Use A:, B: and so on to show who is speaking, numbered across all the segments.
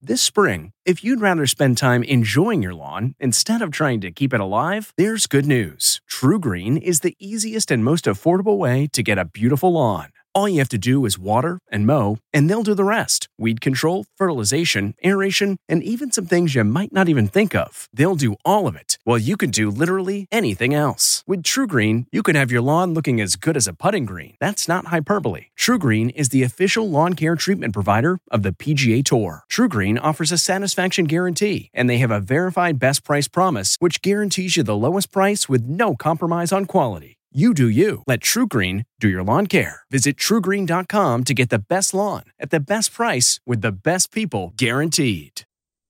A: This spring, if you'd rather spend time enjoying your lawn instead of trying to keep it alive, there's good news. TruGreen is the easiest and most affordable way to get a beautiful lawn. All you have to do is water and mow, and they'll do the rest. Weed control, fertilization, aeration, and even some things you might not even think of. They'll do all of it, while you can do literally anything else. With TruGreen, you can have your lawn looking as good as a putting green. That's not hyperbole. TruGreen is the official lawn care treatment provider of the PGA Tour. TruGreen offers a satisfaction guarantee, and they have a verified best price promise, which guarantees you the lowest price with no compromise on quality. You do you. Let TruGreen do your lawn care. Visit TruGreen.com to get the best lawn at the best price with the best people guaranteed.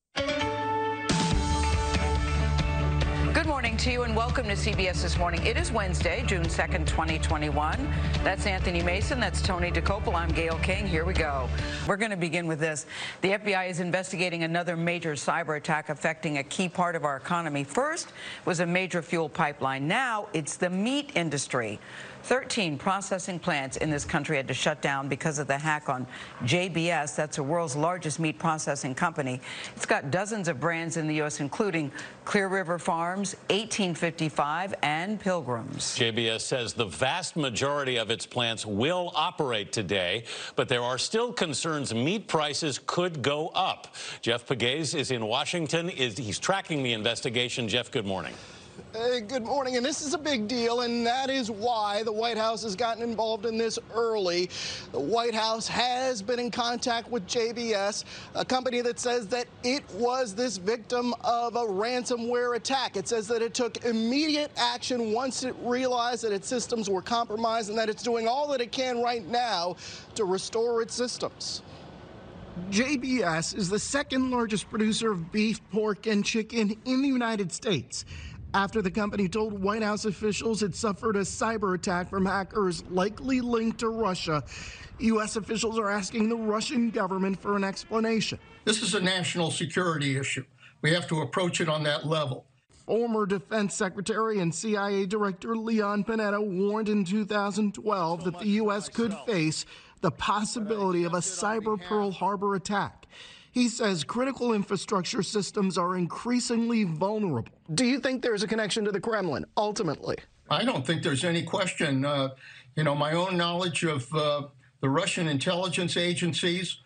B: Good morning to you and welcome to CBS This Morning. It is Wednesday, June 2nd, 2021. That's Anthony Mason. That's Tony DeCopel. I'm Gail King. Here we go. We're going to begin with this. The FBI is investigating another major cyber attack affecting a key part of our economy. First was a major fuel pipeline. Now it's the meat industry. 13 processing plants in this country had to shut down because of the hack on JBS. That's the world's largest meat processing company. It's got dozens of brands in the U.S., including Clear River Farms, 1855, and Pilgrims.
C: JBS says the vast majority of its plants will operate today, but there are still concerns meat prices could go up. Jeff Pegues is in Washington. He's tracking the investigation. Jeff, good morning.
D: Good morning, and this is a big deal, and that is why the White House has gotten involved in this early. The White House has been in contact with JBS, a company that says that it was this victim of a ransomware attack. It says that it took immediate action once it realized that its systems were compromised and that it's doing all that it can right now to restore its systems. JBS is the second largest producer of beef, pork, and chicken in the United States. After the company told White House officials it suffered a cyber attack from hackers likely linked to Russia, U.S. officials are asking the Russian government for an explanation.
E: This is a national security issue. We have to approach it on that level.
D: Former Defense Secretary and CIA Director Leon Panetta warned in 2012 that the U.S. could face the possibility of a cyber Pearl Harbor attack. He says critical infrastructure systems are increasingly vulnerable. Do you think there's a connection to the Kremlin, ultimately?
E: I don't think there's any question. My own knowledge of the Russian intelligence agencies,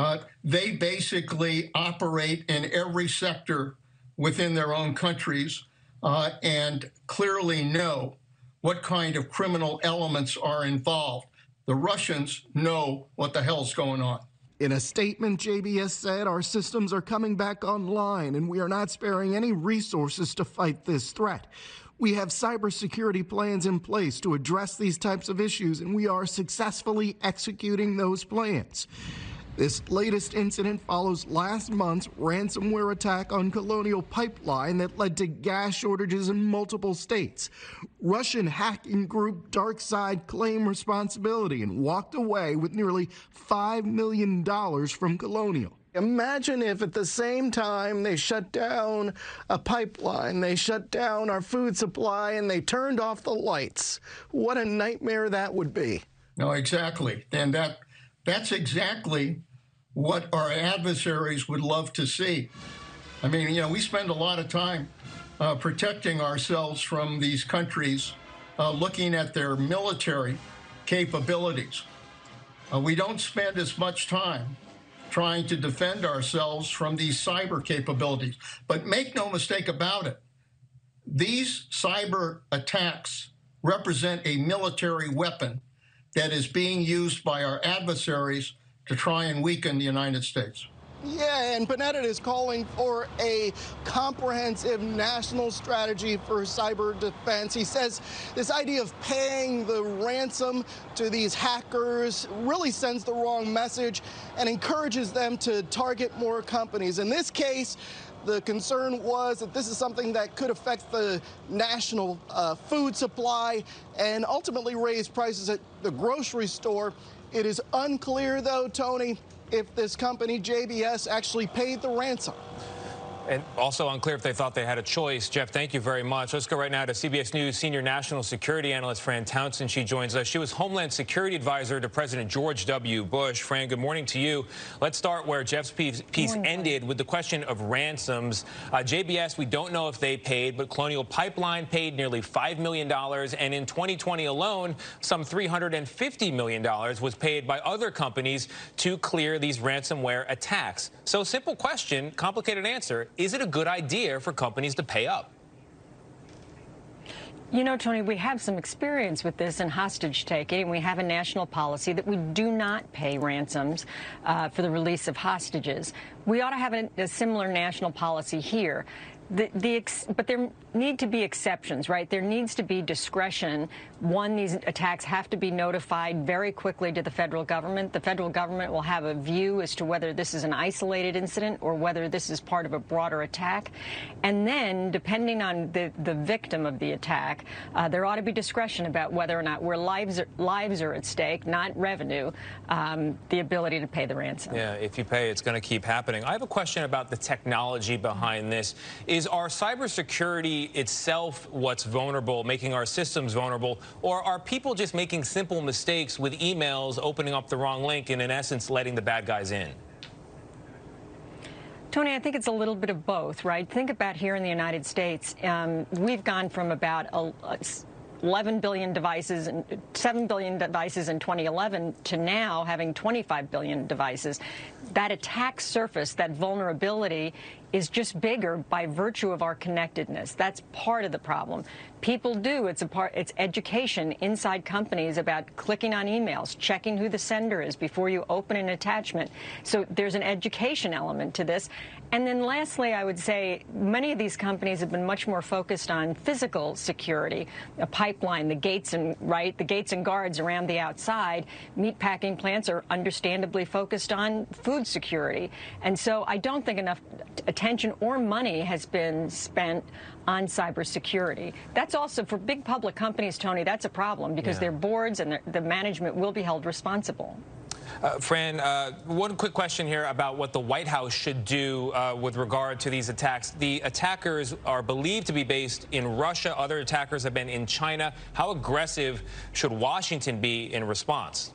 E: they basically operate in every sector within their own countries and clearly know what kind of criminal elements are involved. The Russians know what the hell's going on.
D: In a statement, JBS said, our systems are coming back online and we are not sparing any resources to fight this threat. We have cybersecurity plans in place to address these types of issues, and we are successfully executing those plans. This latest incident follows last month's ransomware attack on Colonial Pipeline that led to gas shortages in multiple states. Russian hacking group DarkSide claimed responsibility and walked away with nearly $5 million from Colonial. Imagine if at the same time they shut down a pipeline, they shut down our food supply, and they turned off the lights. What a nightmare that would be.
E: No, exactly. And that's exactly what our adversaries would love to see. I mean, we spend a lot of time protecting ourselves from these countries, looking at their military capabilities. We don't spend as much time trying to defend ourselves from these cyber capabilities. But make no mistake about it, these cyber attacks represent a military weapon that is being used by our adversaries to try and weaken the United States.
D: Yeah, and Panetta is calling for a comprehensive national strategy for cyber defense. He says this idea of paying the ransom to these hackers really sends the wrong message and encourages them to target more companies. In this case, the concern was that this is something that could affect the national food supply and ultimately raise prices at the grocery store. It is unclear, though, Tony, if this company, JBS, actually paid the ransom.
F: And also unclear if they thought they had a choice. Jeff, thank you very much. Let's go right now to CBS News senior national security analyst Fran Townsend. She joins us. She was Homeland Security Advisor to President George W. Bush. Fran, good morning to you. Let's start where Jeff's piece ended with the question of ransoms. JBS, we don't know if they paid, but Colonial Pipeline paid nearly $5 million. And in 2020 alone, some $350 million was paid by other companies to clear these ransomware attacks. So simple question, complicated answer. Is it a good idea for companies to pay up?
G: You know, Tony, we have some experience with this in hostage taking. We have a national policy that we do not pay ransoms for the release of hostages. We ought to have a similar national policy here. But there need to be exceptions, right? There needs to be discretion. One, these attacks have to be notified very quickly to the federal government. The federal government will have a view as to whether this is an isolated incident or whether this is part of a broader attack. And then, depending on the victim of the attack, there ought to be discretion about whether or not where lives are at stake, not revenue, the ability to pay the ransom.
F: Yeah, if you pay, it's going to keep happening. I have a question about the technology behind this. Is our cybersecurity itself what's vulnerable, making our systems vulnerable, or are people just making simple mistakes with emails, opening up the wrong link, and in essence letting the bad guys in?
G: Tony, I think it's a little bit of both, right? Think about here in the United States, we've gone from about 11 billion devices and 7 billion devices in 2011 to now having 25 billion devices. That attack surface, that vulnerability, is just bigger by virtue of our connectedness. That's part of the problem. People do. It's education inside companies about clicking on emails, checking who the sender is before you open an attachment. So there's an education element to this. And then lastly, I would say many of these companies have been much more focused on physical security, a pipeline, the gates and guards around the outside. Meatpacking plants are understandably focused on food security. And so I don't think enough attention or money has been spent on cybersecurity. That's also, for big public companies, Tony, that's a problem because their boards and the management will be held responsible.
F: Fran, one quick question here about what the White House should do with regard to these attacks. The attackers are believed to be based in Russia. Other attackers have been in China. How aggressive should Washington be in response?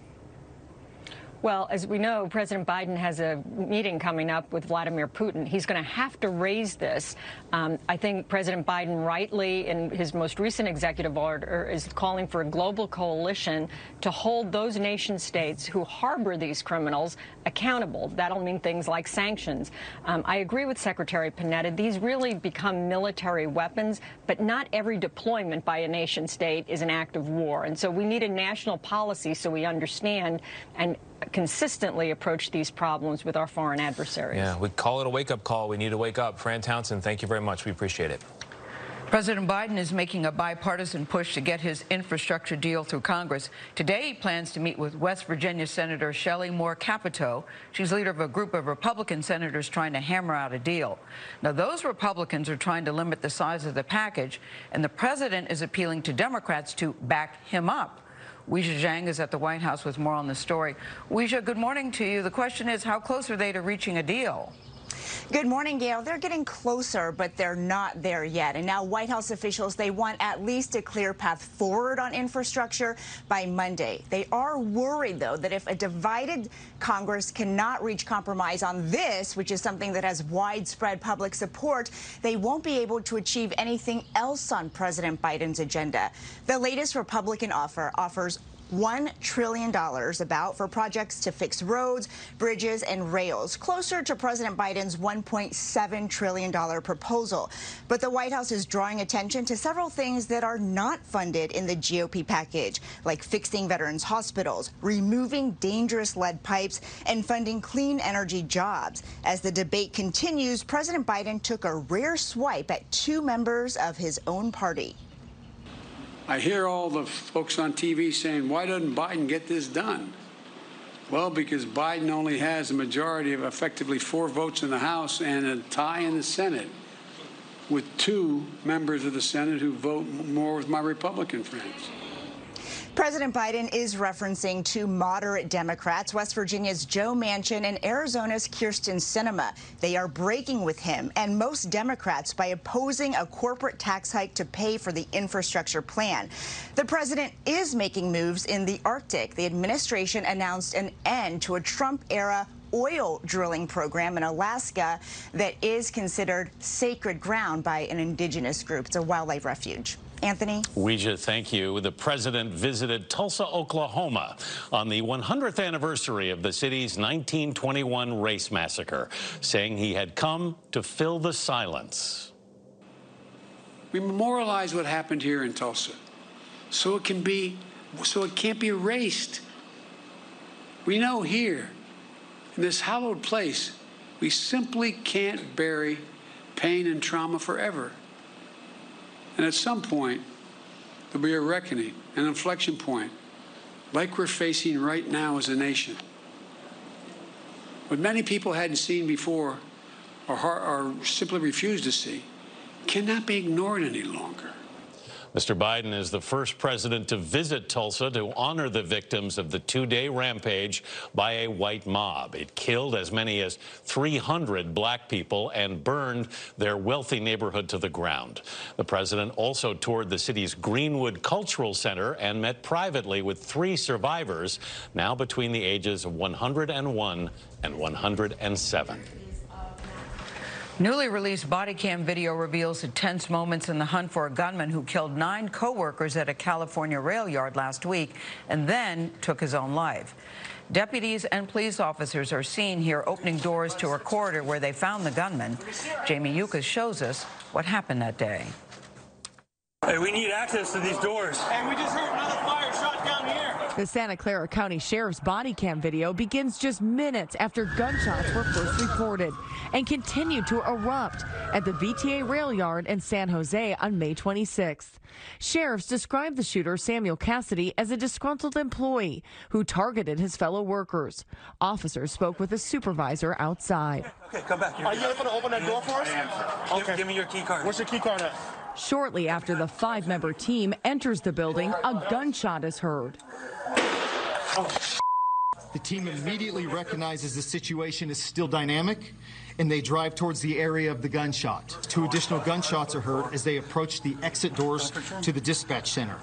G: Well, as we know, President Biden has a meeting coming up with Vladimir Putin. He's going to have to raise this. I think President Biden rightly, in his most recent executive order, is calling for a global coalition to hold those nation states who harbor these criminals accountable. That'll mean things like sanctions. I agree with Secretary Panetta. These really become military weapons, but not every deployment by a nation state is an act of war. And so we need a national policy so we understand and consistently approach these problems with our foreign adversaries.
F: Yeah, we call it a wake-up call. We need to wake up. Fran Townsend, thank you very much. We appreciate it.
B: President Biden is making a bipartisan push to get his infrastructure deal through Congress. Today, he plans to meet with West Virginia Senator Shelley Moore Capito. She's leader of a group of Republican senators trying to hammer out a deal. Now, those Republicans are trying to limit the size of the package, and the president is appealing to Democrats to back him up. Weijia Jiang is at the White House with more on the story. Weijia, good morning to you. The question is, how close are they to reaching a deal?
H: Good morning, Gail. They're getting closer, but they're not there yet. And now White House officials, they want at least a clear path forward on infrastructure by Monday. They are worried, though, that if a divided Congress cannot reach compromise on this, which is something that has widespread public support, they won't be able to achieve anything else on President Biden's agenda. The latest Republican offer offers $1 trillion for projects to fix roads, bridges, and rails, closer to President Biden's $1.7 trillion proposal. But the White House is drawing attention to several things that are not funded in the GOP package, like fixing veterans' hospitals, removing dangerous lead pipes, and funding clean energy jobs. As the debate continues, President Biden took a rare swipe at two members of his own party.
I: I hear all the folks on TV saying, why doesn't Biden get this done? Well, because Biden only has a majority of effectively 4 votes in the House and a tie in the Senate, with 2 members of the Senate who vote more with my Republican friends.
H: President Biden is referencing two moderate Democrats, West Virginia's Joe Manchin and Arizona's Kyrsten Sinema. They are breaking with him and most Democrats by opposing a corporate tax hike to pay for the infrastructure plan. The president is making moves in the Arctic. The administration announced an end to a Trump-era oil drilling program in Alaska that is considered sacred ground by an indigenous group. It's a wildlife refuge. Anthony?
C: Weijia, thank you. The president visited Tulsa, Oklahoma on the 100th anniversary of the city's 1921 race massacre, saying he had come to fill the silence.
I: We memorialize what happened here in Tulsa so it can't be erased. We know here, in this hallowed place, we simply can't bury pain and trauma forever. And at some point, there'll be a reckoning, an inflection point, like we're facing right now as a nation. What many people hadn't seen before or simply refused to see cannot be ignored any longer.
C: Mr. Biden is the first president to visit Tulsa to honor the victims of the two-day rampage by a white mob. It killed as many as 300 black people and burned their wealthy neighborhood to the ground. The president also toured the city's Greenwood Cultural Center and met privately with 3 survivors, now between the ages of 101 and 107.
B: Newly released body cam video reveals the tense moments in the hunt for a gunman who killed 9 co-workers at a California rail yard last week and then took his own life. Deputies and police officers are seen here opening doors to a corridor where they found the gunman. Jamie Yuccas shows us what happened that day.
J: Hey, we need access to these doors.
K: And we just heard another fire shot down here.
L: The Santa Clara County Sheriff's body cam video begins just minutes after gunshots were first reported and continued to erupt at the VTA rail yard in San Jose on May 26th. Sheriffs described the shooter, Samuel Cassidy, as a disgruntled employee who targeted his fellow workers. Officers spoke with a supervisor outside.
J: Okay, come back here.
K: Are you able to open that door for us?
J: I am. Okay. Give me your key card.
K: What's your key card at?
L: Shortly after the 5-member team enters the building, a gunshot is heard.
M: The team immediately recognizes the situation is still dynamic, and they drive towards the area of the gunshot. 2 additional gunshots are heard as they approach the exit doors to the dispatch center.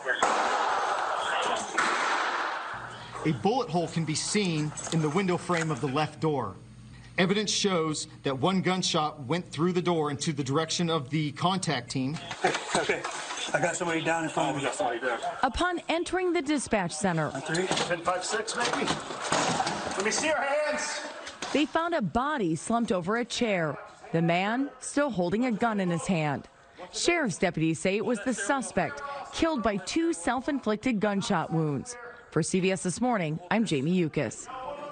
M: A bullet hole can be seen in the window frame of the left door. Evidence shows that 1 gunshot went through the door into the direction of the contact team.
J: Okay. I got somebody down in front of me.
L: Upon entering the dispatch center,
K: 10, 5, 6, maybe. Let me see your hands.
L: They found a body slumped over a chair. The man still holding a gun in his hand. Sheriff's deputies say it was the suspect, killed by 2 self-inflicted gunshot wounds. For CBS This Morning, I'm Jamie Yuccas.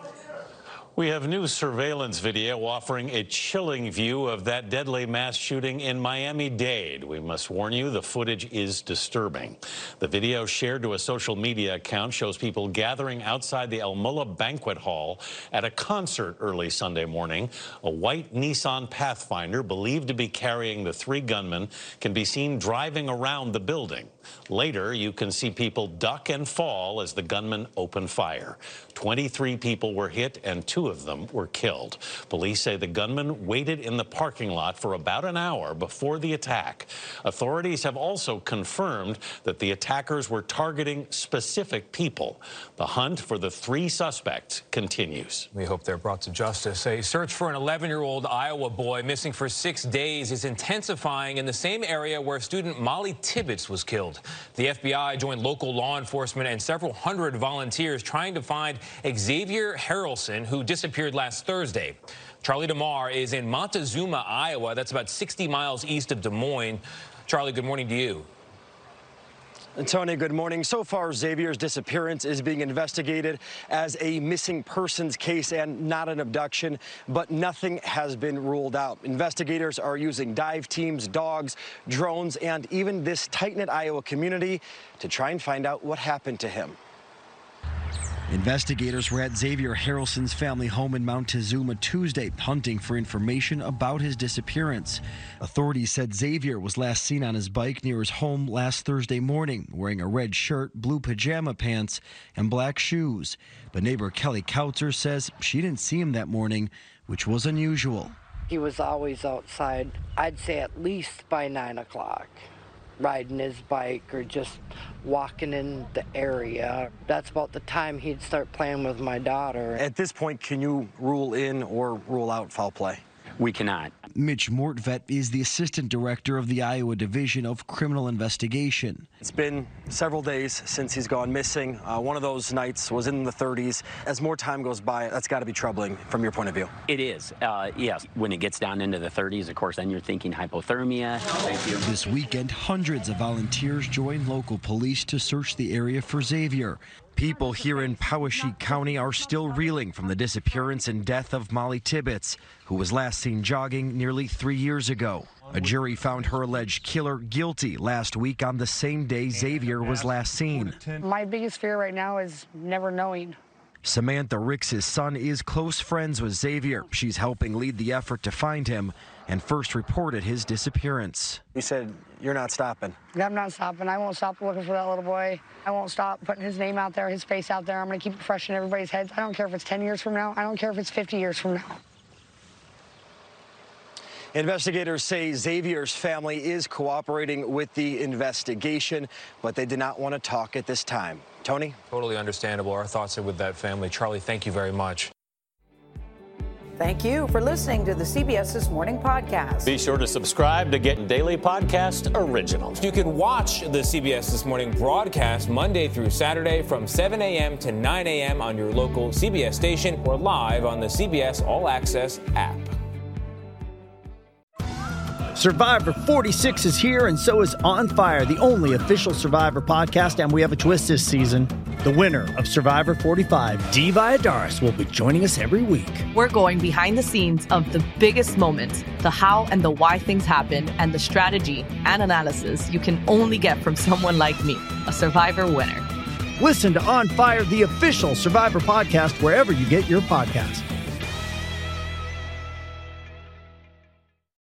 C: We have new surveillance video offering a chilling view of that deadly mass shooting in Miami-Dade. We must warn you, the footage is disturbing. The video shared to a social media account shows people gathering outside the El Mulla Banquet Hall at a concert early Sunday morning. A white Nissan Pathfinder, believed to be carrying the 3 gunmen, can be seen driving around the building. Later, you can see people duck and fall as the gunmen open fire. 23 people were hit and 2 of them were killed. Police say the gunman waited in the parking lot for about an hour before the attack. Authorities have also confirmed that the attackers were targeting specific people. The hunt for the 3 suspects continues.
F: We hope they're brought to justice. A search for an 11-year-old Iowa boy missing for 6 days is intensifying in the same area where student Molly Tibbetts was killed. The FBI joined local law enforcement and several hundred volunteers trying to find Xavier Harrelson, who disappeared last Thursday. Charlie DeMar is in Montezuma, Iowa. That's about 60 miles east of Des Moines. Charlie, good morning to you.
N: Tony, good morning. So far, Xavier's disappearance is being investigated as a missing persons case and not an abduction, but nothing has been ruled out. Investigators are using dive teams, dogs, drones, and even this tight-knit Iowa community to try and find out what happened to him. Investigators were at Xavier Harrelson's family home in Montezuma Tuesday, hunting for information about his disappearance. Authorities said Xavier was last seen on his bike near his home last Thursday morning, wearing a red shirt, blue pajama pants, and black shoes. But neighbor Kelly Kautzer says she didn't see him that morning, which was unusual.
O: He was always outside, I'd say at least by 9 o'clock. Riding his bike or just walking in the area. That's about the time he'd start playing with my daughter.
N: At this point, can you rule in or rule out foul play?
P: We cannot.
N: Mitch Mortvedt is the assistant director of the Iowa Division of Criminal Investigation. It's been several days since he's gone missing. One of those nights was in the 30s. As more time goes by, that's got to be troubling from your point of view.
P: It is, yes. When it gets down into the 30s, of course, then you're thinking hypothermia. Thank you.
N: This weekend, hundreds of volunteers joined local police to search the area for Xavier. People here in Poweshiek County are still reeling from the disappearance and death of Molly Tibbetts, who was last seen jogging nearly 3 years ago. A jury found her alleged killer guilty last week on the same day Xavier was last seen.
Q: My biggest fear right now is never knowing.
N: Samantha Ricks' son is close friends with Xavier. She's helping lead the effort to find him and first reported his disappearance. He said, "You're not stopping."
Q: I'm not stopping. I won't stop looking for that little boy. I won't stop putting his name out there, his face out there. I'm going to keep it fresh in everybody's heads. I don't care if it's 10 years from now. I don't care if it's 50 years from now.
N: Investigators say Xavier's family is cooperating with the investigation, but they did not want to talk at this time. Tony?
F: Totally understandable. Our thoughts are with that family. Charlie, thank you very much.
B: Thank you for listening to the CBS This Morning podcast.
C: Be sure to subscribe to get daily podcast originals.
F: You can watch the CBS This Morning broadcast Monday through Saturday from 7 a.m. to 9 a.m. on your local CBS station or live on the CBS All Access app.
R: Survivor 46 is here, and so is On Fire, the only official Survivor podcast, and we have a twist this season. The winner of Survivor 45, Dee Valladares, will be joining us every week.
S: We're going behind the scenes of the biggest moments, the how and the why things happen, and the strategy and analysis you can only get from someone like me, a Survivor winner.
R: Listen to On Fire, the official Survivor podcast, wherever you get your podcasts.